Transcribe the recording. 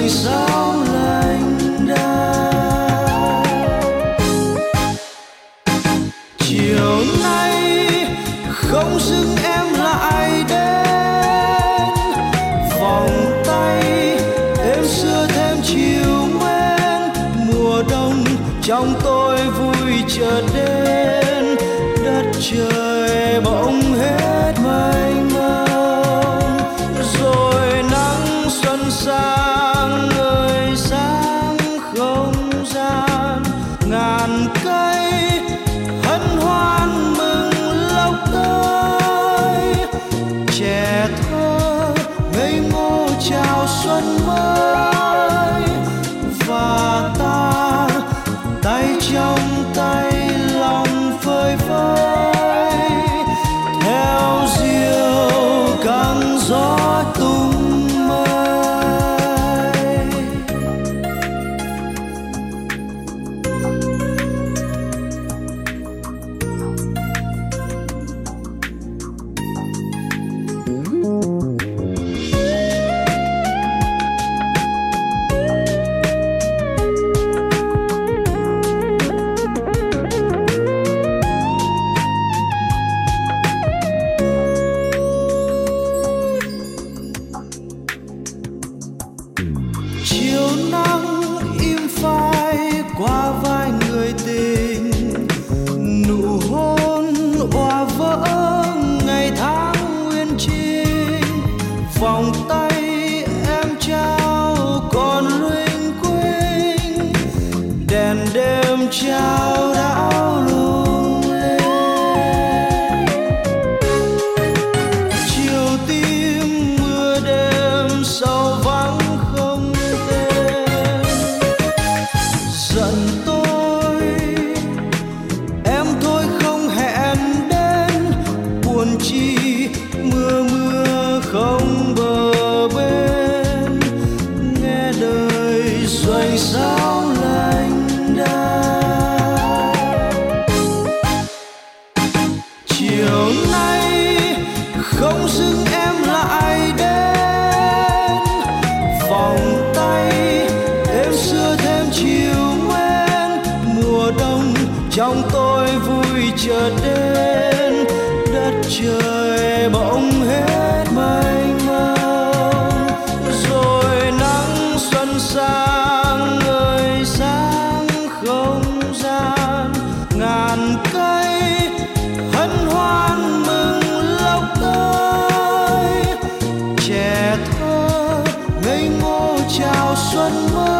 xanh sao lạnh đà. Chiều nay không dừng em lại đến, vòng tay em xưa thêm chiều mến. Mùa đông trong tôi vui chợt đến, đất trời bỗng hết mênh mông. Rồi nắng xuân sang ngời sáng không gian, ngàn cây hân hoan mừng lộc tới. Trẻ thơ ngây ngô chào xuân mới, và ta tay trong tay lòng phơi phới theo diều căng gió tung mây. Chiều nắng im phai qua vai người tình, nụ hôn òa vỡ ngày tháng nguyên trinh. Vòng tay em trao còn luinh quinh, đèn đêm trao đảo lung linh. Chiều tím mưa đêm sâu vắng không tên, giận tôi em thôi không hẹn đến. Buồn chi mưa mưa không bờ bên, nghe đời xoay sao lạnh đà. Chiều nay không dừng em lại đến, vòng tay em xưa thêm chiều mến. Mùa đông trong tôi vui chợt đến, đất trời bỗng hết mênh mông. Rồi nắng xuân sang ngời sáng không gian, ngàn cây hân hoan mừng lộc tới. Trẻ thơ ngây ngô chào xuân mới,